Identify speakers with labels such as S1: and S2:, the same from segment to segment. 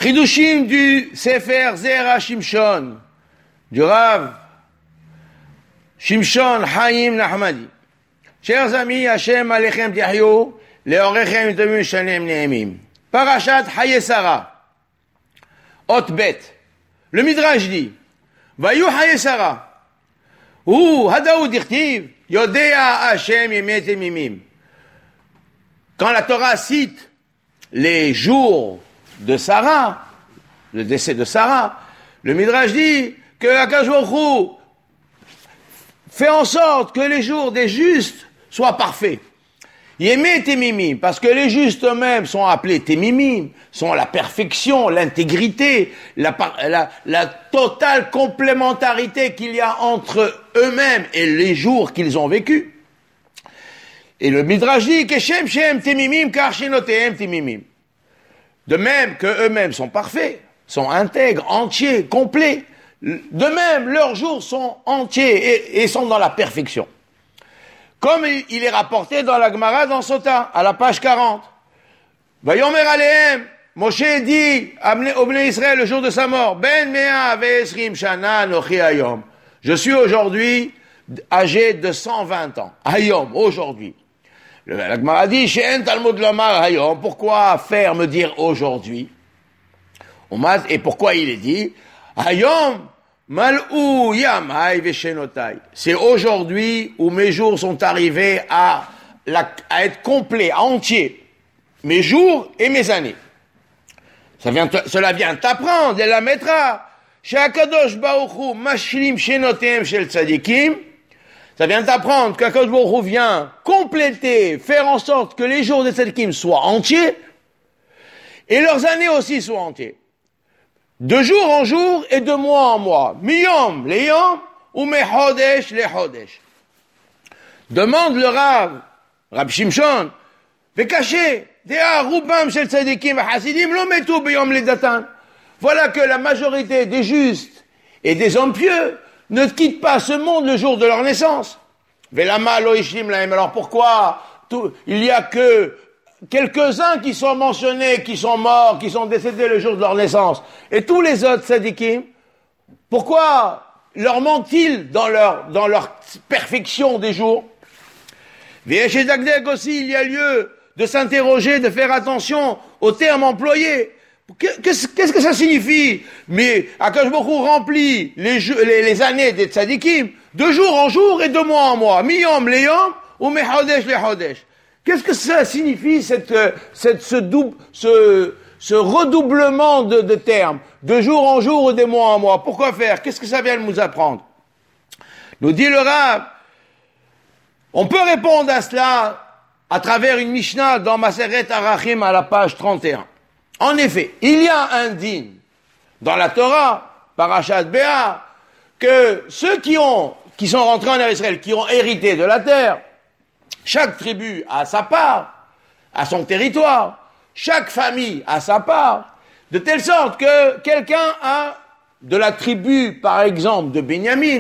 S1: Chidushim du Sefer Zera Shimshon, du Rav Shimshon Haim Nahmadi. Chers amis, Hashem Alechem Tiahyu, Leorechem Yitomim Shanem Neemim. Parashat Hayesara, Ot Bet. Le Midrash dit, Vayu Hayesara, ou Hadaou Dirtiv, Yodea Hashem Yemet Emimim. Quand la Torah cite les jours de Sarah, le décès de Sarah, le Midrash dit que Akadosh Baruch Hu fait en sorte que les jours des justes soient parfaits. Yémé Témimim, parce que les justes eux-mêmes sont appelés Témimim, sont la perfection, l'intégrité, la totale complémentarité qu'il y a entre eux-mêmes et les jours qu'ils ont vécus. Et le Midrash dit que Shem Shem Témimim car Shinotehem Témimim. De même que eux-mêmes sont parfaits, sont intègres, entiers, complets. De même, leurs jours sont entiers et sont dans la perfection. Comme il est rapporté dans la Gemara dans Sota, à la page 40. Vayomer Alehem, Moshe dit au Bnei Israël le jour de sa mort, Ben Mea Ve'esrim Shana Nochi Hayom. Je suis aujourd'hui âgé de 120 ans. Hayom, aujourd'hui. La Gemara dit, She'en Talmud Lomar Hayom. Pourquoi faire me dire aujourd'hui? Et pourquoi il est dit, Hayom Mal'u Yamai Veshenotai. C'est aujourd'hui où mes jours sont arrivés à être complets, à entier. Mes jours et mes années. Cela vient t'apprendre, elle la mettra. Chez Akadosh Baruch Hu, Mashlim Shenotem Shel Tzadikim. Ça vient t'apprendre qu'Akadosh Baruch Hu vient compléter, faire en sorte que les jours des Tzadikim soient entiers, et leurs années aussi soient entiers. De jour en jour et de mois en mois. Miyom leyom ou mechodesh lechodesh. Demande le Rav Shimshon, vekaché, dea rubam shel tzadikim v'hasidim lo metu beyom ledatan. Voilà que la majorité des justes et des hommes pieux ne quittent pas ce monde le jour de leur naissance. Velama lo ishlim lahem. Alors pourquoi il y a que quelques-uns qui sont mentionnés, qui sont morts, qui sont décédés le jour de leur naissance. Et tous les autres tzadikim, pourquoi leur manque-t-il dans leur perfection des jours? Chez Dagdeg aussi, il y a lieu de s'interroger, de faire attention aux termes employés. Qu'est-ce que ça signifie? Mais Akadosh Baruch Hu remplit les années des tzadikim de jour en jour et de mois en mois. Miyom leyom ou mechodesh lechodesh. Qu'est-ce que ça signifie, ce redoublement de termes, de jour en jour ou de mois en mois? Pourquoi faire? Qu'est-ce que ça vient nous apprendre? Nous dit le Rav, on peut répondre à cela à travers une Mishnah dans Maseret Arachim à la page 31. En effet, il y a un din dans la Torah, Parashat Béa, que ceux qui sont rentrés en Israël, qui ont hérité de la terre, chaque tribu a sa part, a son territoire, chaque famille a sa part, de telle sorte que quelqu'un a, de la tribu, par exemple, de Binyamin,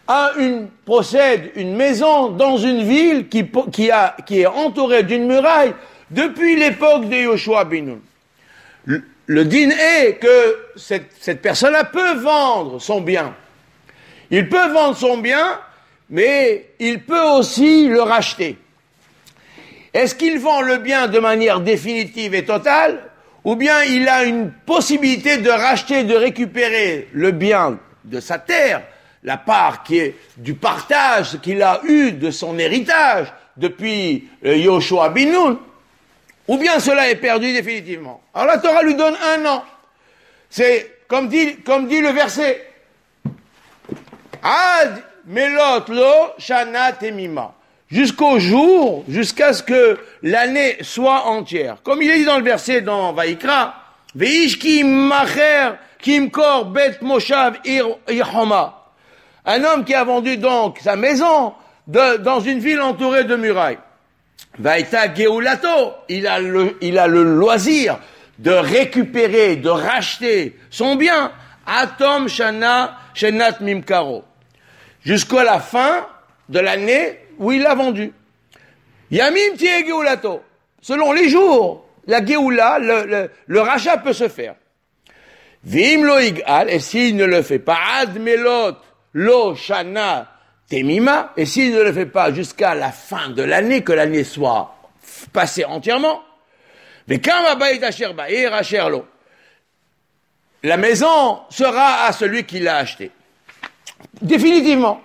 S1: possède une maison dans une ville qui est entourée d'une muraille depuis l'époque de Yoshua ben Nun. Le din est que cette personne-là peut vendre son bien. Il peut vendre son bien, mais il peut aussi le racheter. Est-ce qu'il vend le bien de manière définitive et totale, ou bien il a une possibilité de racheter, de récupérer le bien de sa terre, la part qui est du partage qu'il a eu de son héritage depuis Yoshua ben Nun, ou bien cela est perdu définitivement. Alors la Torah lui donne 1 an. C'est comme dit le verset. Ad melot lo shana temima. Jusqu'à ce que l'année soit entière. Comme il est dit dans le verset dans Vaïkra, Veish ki macher kimkor bet moshav irhoma. Un homme qui a vendu donc sa maison dans une ville entourée de murailles. Vaïta geulato, il a le loisir de récupérer, de racheter son bien. Atom shana shenat mimkaro. Jusqu'à la fin de l'année où il l'a vendu. Yamim tiye geulato. Selon les jours, la geoula, le rachat peut se faire. Vim lo igal, et s'il ne le fait pas, ad melot lo shana temima, et s'il ne le fait pas jusqu'à la fin de l'année, que l'année soit passée entièrement, mais quand la maison sera à celui qui l'a acheté. Définitivement.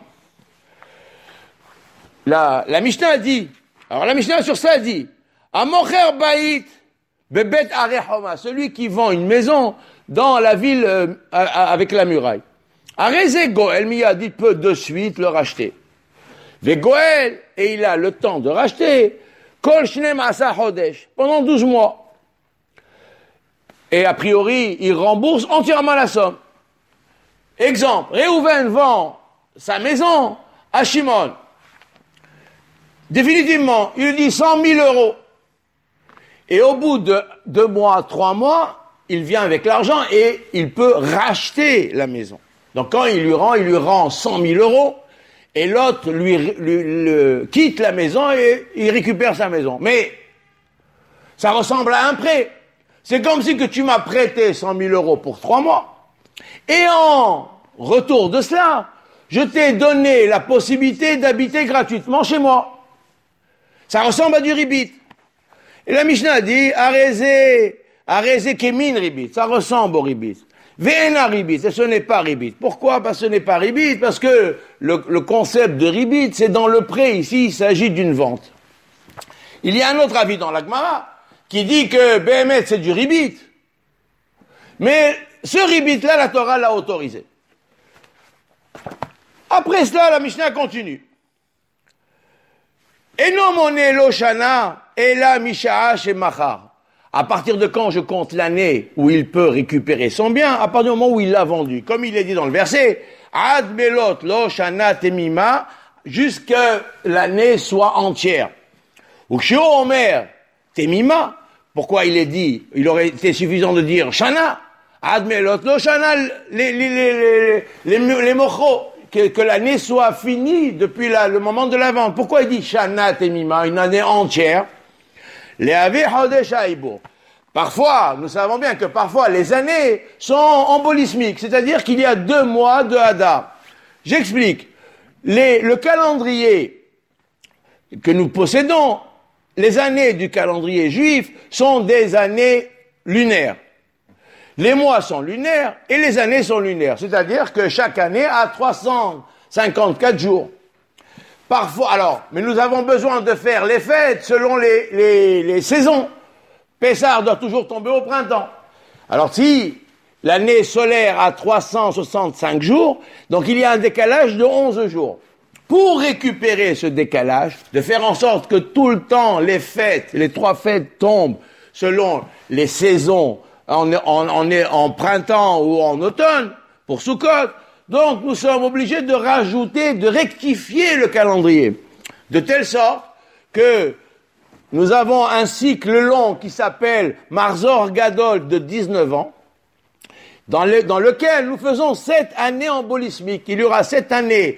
S1: La Mishnah dit, alors la Mishnah sur ça dit, Amocher Baït, Bebet Arechoma, celui qui vend une maison dans la ville avec la muraille. Areze Goel Miyad, il peut de suite le racheter. Ve Goel, et il a le temps de racheter, Kol Shnem Asa Chodesh, pendant 12 mois. Et a priori, il rembourse entièrement la somme. Exemple, Réhouven vend sa maison à Shimon. Définitivement, il lui dit 100 000 euros. Et au bout de 2 mois, 3 mois, il vient avec l'argent et il peut racheter la maison. Donc quand il lui rend 100 000 euros et l'autre lui quitte la maison et il récupère sa maison. Mais ça ressemble à un prêt. C'est comme si que tu m'as prêté 100 000 euros pour 3 mois. Et en retour de cela, je t'ai donné la possibilité d'habiter gratuitement chez moi. Ça ressemble à du ribit. Et la Mishnah dit, areze kemin ribit. Ça ressemble au ribit. Ve'ena ribit. Et ce n'est pas ribit. Pourquoi? Parce que ce n'est pas ribit. Parce que le concept de ribit, c'est dans le prêt. Ici, il s'agit d'une vente. Il y a un autre avis dans la Gemara qui dit que Béhémet, c'est du ribit. Mais ce ribit-là, la Torah l'a autorisé. Après cela, la Mishnah continue. Eno moné lo shana, ela mishaa chez machar. À partir de quand je compte l'année où il peut récupérer son bien? À partir du moment où il l'a vendu. Comme il est dit dans le verset, ad belot lo shana temima, jusque l'année soit entière. Ou shio omer temima, pourquoi il est dit, il aurait été suffisant de dire shana, ad belot lo shana, les mochos, que l'année soit finie depuis le moment de la vente. Pourquoi il dit shana temima, une année entière? Parfois, nous savons bien que parfois les années sont embolismiques, c'est-à-dire qu'il y a 2 mois de Hadar. J'explique. Le calendrier que nous possédons, les années du calendrier juif sont des années lunaires. Les mois sont lunaires et les années sont lunaires, c'est-à-dire que chaque année a 354 jours. Parfois, alors, mais nous avons besoin de faire les fêtes selon les saisons. Pessah doit toujours tomber au printemps. Alors si l'année solaire a 365 jours, donc il y a un décalage de 11 jours. Pour récupérer ce décalage, de faire en sorte que tout le temps les fêtes, les 3 fêtes tombent selon les saisons, en printemps ou en automne, pour Sukkot, donc nous sommes obligés de rajouter, de rectifier le calendrier, de telle sorte que nous avons un cycle long qui s'appelle Marzor Gadol de 19 ans, dans lequel nous faisons 7 années embolismiques. Il y aura 7 années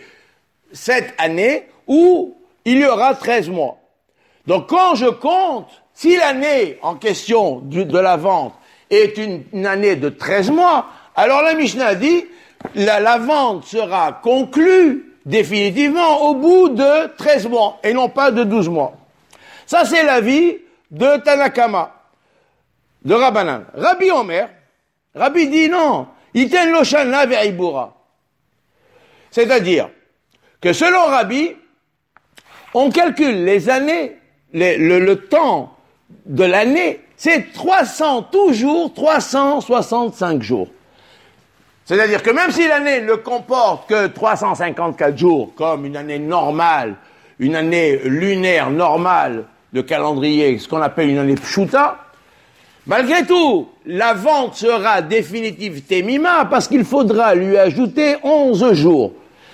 S1: où il y aura 13 mois. Donc quand je compte, si l'année en question de la vente est une année de 13 mois, alors la Mishnah dit, la vente sera conclue définitivement au bout de 13 mois et non pas de 12 mois. Ça, c'est l'avis de Tanakama, de Rabbanan. Rabbi Omer, Rabbi dit non, iten lo shana ve'ibura. C'est-à-dire que selon Rabbi, on calcule les années, le temps de l'année, c'est toujours 365 jours. C'est-à-dire que même si l'année ne comporte que 354 jours, comme une année normale, une année lunaire normale de calendrier, ce qu'on appelle une année pshuta, malgré tout, la vente sera définitive temima parce qu'il faudra lui ajouter 11 jours.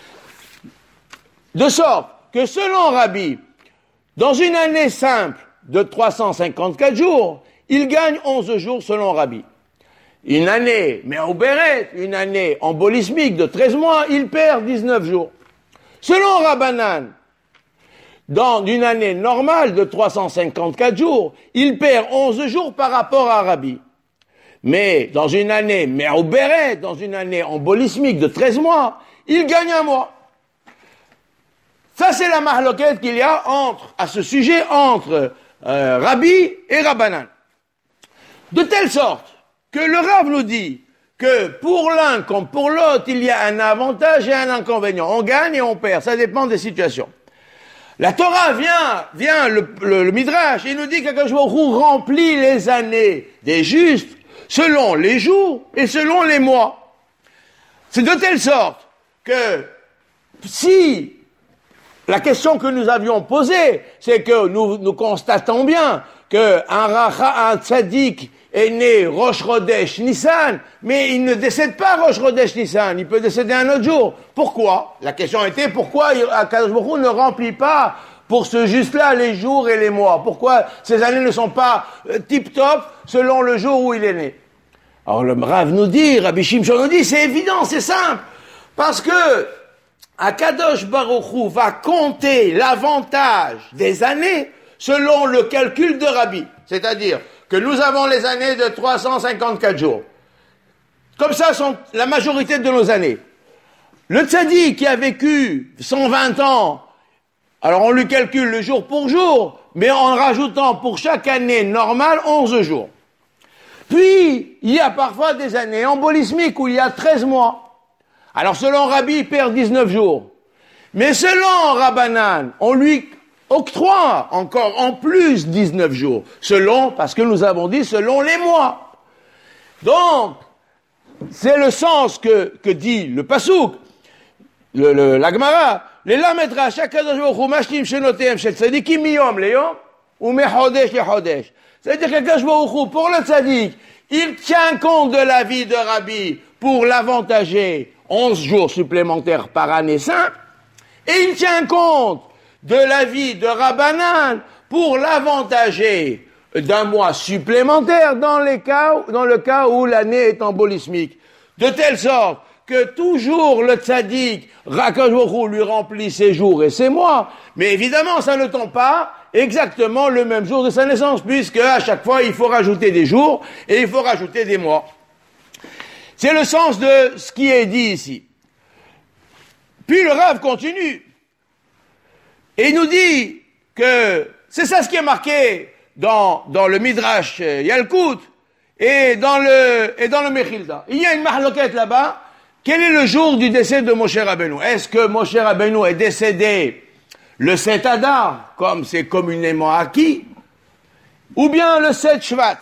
S1: De sorte que selon Rabbi, dans une année simple de 354 jours, il gagne 11 jours selon Rabbi. Une année, mais au béret, une année embolismique de 13 mois, il perd 19 jours. Selon Rabbanan, dans une année normale de 354 jours, il perd 11 jours par rapport à Rabbi. Mais dans une année Me'uberet, dans une année embolismique de 13 mois, il gagne un mois. Ça, c'est la mahloket qu'il y a à ce sujet entre Rabbi et Rabbanan. De telle sorte que le Rav nous dit que pour l'un comme pour l'autre, il y a un avantage et un inconvénient. On gagne et on perd, ça dépend des situations. La Torah vient le Midrash, il nous dit qu'Akadosh Baruch Hu remplit les années des justes selon les jours et selon les mois. C'est de telle sorte que si la question que nous avions posée, c'est que nous constatons bien qu'un tzaddik est né Rosh Chodesh Nissan, mais il ne décède pas Rosh Chodesh Nissan, il peut décéder un autre jour. Pourquoi? La question était pourquoi Akadosh Baruch Hu ne remplit pas pour ce juste-là les jours et les mois? Pourquoi ces années ne sont pas tip-top selon le jour où il est né? Alors le Rav nous dit, Rabbi Shimshon nous dit, c'est évident, c'est simple, parce que Akadosh Baruch Hu va compter l'avantage des années selon le calcul de Rabbi. C'est-à-dire que nous avons les années de 354 jours. Comme ça sont la majorité de nos années. Le tzaddik qui a vécu 120 ans, alors on lui calcule le jour pour jour, mais en rajoutant pour chaque année normale 11 jours. Puis, il y a parfois des années embolismiques où il y a 13 mois. Alors selon Rabbi, il perd 19 jours. Mais selon Rabbanan, on lui octroie encore en plus 19 jours. Parce que nous avons dit selon les mois. Donc, c'est le sens que dit le Passouk, la Gemara. Les lametra, chaque Kadosh Baruch Hu mashlim shenotehem shel tzadikim miyom leyom ou mechodesh lechodesh. C'est-à-dire que Kadosh Baruch Hu, pour le tzadik, il tient compte de la vie de Rabbi pour l'avantager 11 jours supplémentaires par année simple, et il tient compte de la vie de Rabbanan pour l'avantager d'un mois supplémentaire dans le cas où l'année est embolismique. De telle sorte que toujours le tzaddik, Akadosh Baruch Hu lui remplit ses jours et ses mois, mais évidemment ça ne tombe pas exactement le même jour de sa naissance, puisque à chaque fois il faut rajouter des jours et il faut rajouter des mois. C'est le sens de ce qui est dit ici. Puis le Rav continue et il nous dit que c'est ça ce qui est marqué dans le Midrash Yalkut et dans le Mechilta. Il y a une mahloket là-bas. Quel est le jour du décès de Moshe Rabbeinu? Est-ce que Moshe Rabbeinu est décédé le 7 Adar, comme c'est communément acquis, ou bien le 7 Shvat?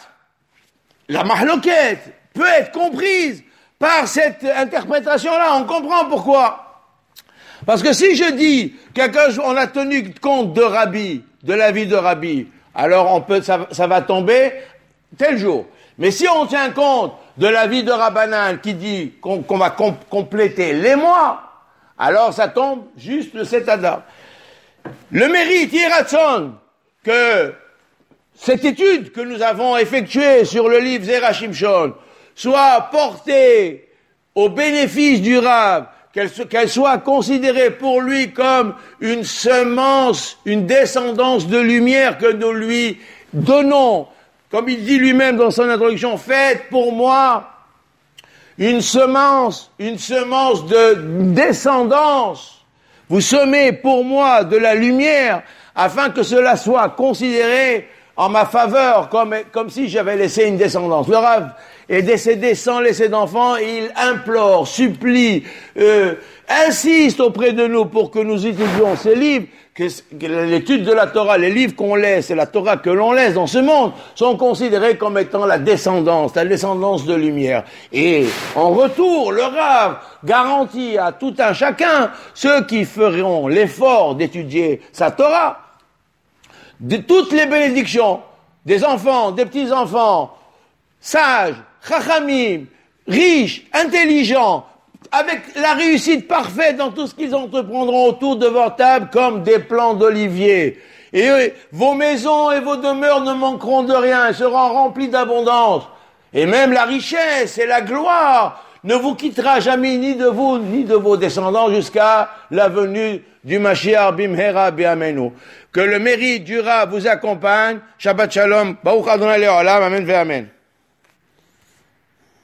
S1: La mahloket peut être comprise par cette interprétation-là. On comprend pourquoi. Parce que si je dis qu'on a tenu compte de Rabbi, de la vie de Rabbi, alors ça va tomber tel jour. Mais si on tient compte de la vie de Rabbanan qui dit qu'on va compléter les mois, alors ça tombe juste le 7 Adar. Le mérite, Yeratzon, que cette étude que nous avons effectuée sur le livre Zera Shimshon soit portée au bénéfice du Rav, qu'elle soit considérée pour lui comme une semence, une descendance de lumière que nous lui donnons. Comme il dit lui-même dans son introduction, faites pour moi une semence de descendance. Vous semez pour moi de la lumière afin que cela soit considéré en ma faveur comme si j'avais laissé une descendance. Le Rav est décédé sans laisser d'enfant et il implore, supplie, insiste auprès de nous pour que nous étudions ces livres, que l'étude de la Torah, les livres qu'on laisse et la Torah que l'on laisse dans ce monde sont considérés comme étant la descendance de lumière. Et en retour, le Rav garantit à tout un chacun, ceux qui feront l'effort d'étudier sa Torah, de toutes les bénédictions, des enfants, des petits-enfants, sages, chachamim, riches, intelligents, avec la réussite parfaite dans tout ce qu'ils entreprendront autour de votre table comme des plants d'olivier. Et vos maisons et vos demeures ne manqueront de rien, elles seront remplies d'abondance. Et même la richesse et la gloire ne vous quittera jamais ni de vous, ni de vos descendants jusqu'à la venue du Mashiach Bimhera Bi'amenu. Que le mérite du Rav vous accompagne. Shabbat Shalom. Baruch Adonai Le'olam. Amen ve Amen.